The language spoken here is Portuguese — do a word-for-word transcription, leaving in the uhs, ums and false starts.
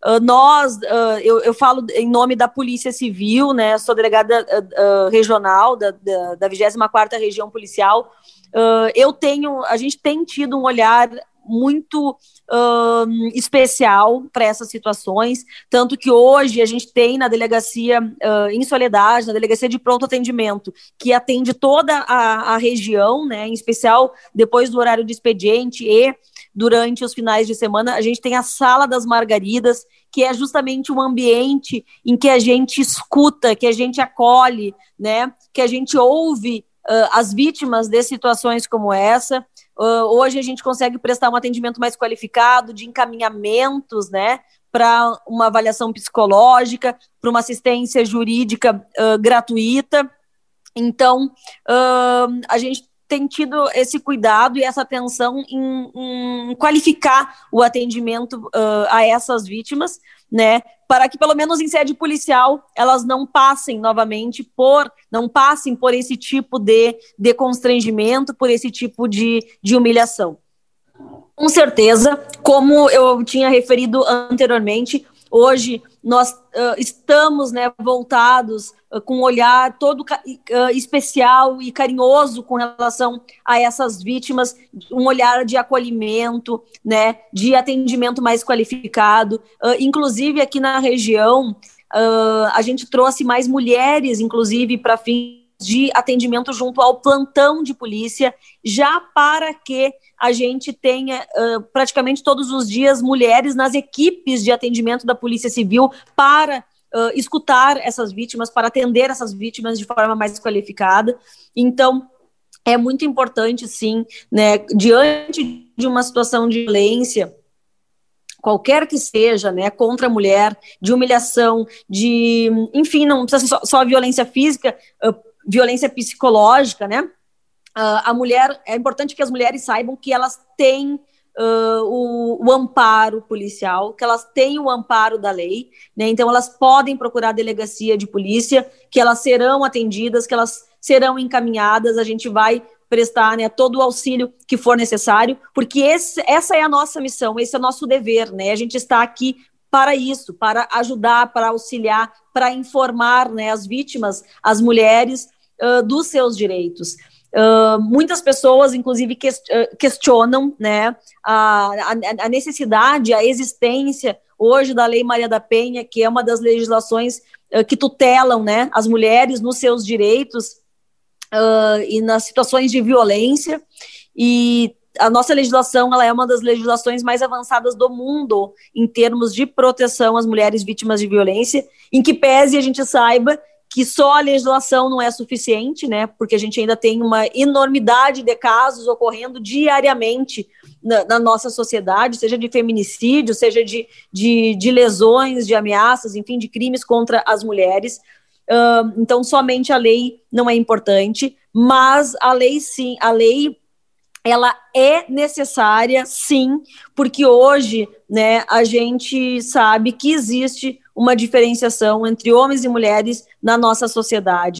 uh, nós, uh, eu, eu falo em nome da Polícia Civil, né, sou delegada uh, uh, regional da, da, da vigésima quarta Região Policial, uh, eu tenho, a gente tem tido um olhar muito uh, especial para essas situações, tanto que hoje a gente tem na delegacia uh, em Soledade, na delegacia de pronto atendimento, que atende toda a, a região, né, em especial depois do horário de expediente e durante os finais de semana, a gente tem a Sala das Margaridas, que é justamente um ambiente em que a gente escuta, que a gente acolhe, né, que a gente ouve uh, as vítimas de situações como essa. Uh, hoje a gente consegue prestar um atendimento mais qualificado, de encaminhamentos, né, para uma avaliação psicológica, para uma assistência jurídica uh, gratuita. Então, uh, a gente tem tido esse cuidado e essa atenção em, em qualificar o atendimento uh, a essas vítimas, né, para que pelo menos em sede policial elas não passem novamente por, não passem por esse tipo de, de constrangimento, por esse tipo de, de humilhação. Com certeza, como eu tinha referido anteriormente, hoje nós uh, estamos, né, voltados uh, com um olhar todo uh, especial e carinhoso com relação a essas vítimas, um olhar de acolhimento, né, de atendimento mais qualificado. Uh, inclusive aqui na região, uh, a gente trouxe mais mulheres, inclusive, para fins de atendimento junto ao plantão de polícia, já para que a gente tenha uh, praticamente todos os dias mulheres nas equipes de atendimento da Polícia Civil para uh, escutar essas vítimas, para atender essas vítimas de forma mais qualificada. Então, é muito importante, sim, né, diante de uma situação de violência, qualquer que seja, né, contra a mulher, de humilhação, de, enfim, não precisa ser só, só violência física, uh, violência psicológica, né? Uh, a mulher, é importante que as mulheres saibam que elas têm uh, o, o amparo policial, que elas têm o amparo da lei, né? Então elas podem procurar a delegacia de polícia, que elas serão atendidas, que elas serão encaminhadas, a gente vai prestar, né, todo o auxílio que for necessário, porque esse, essa é a nossa missão, esse é o nosso dever, né? A gente está aqui para isso, para ajudar, para auxiliar, para informar, né, as vítimas, as mulheres, uh, dos seus direitos. Uh, muitas pessoas, inclusive, questionam, né, a, a, a necessidade, a existência hoje da Lei Maria da Penha, que é uma das legislações uh, que tutelam, né, as mulheres nos seus direitos uh, e nas situações de violência, e a nossa legislação, ela é uma das legislações mais avançadas do mundo em termos de proteção às mulheres vítimas de violência, em que pese a gente saiba que só a legislação não é suficiente, né, porque a gente ainda tem uma enormidade de casos ocorrendo diariamente na, na nossa sociedade, seja de feminicídio, seja de, de, de lesões, de ameaças, enfim, de crimes contra as mulheres. Uh, então, somente a lei não é importante, mas a lei, sim, a lei, ela é necessária, sim, porque hoje, né, a gente sabe que existe uma diferenciação entre homens e mulheres na nossa sociedade.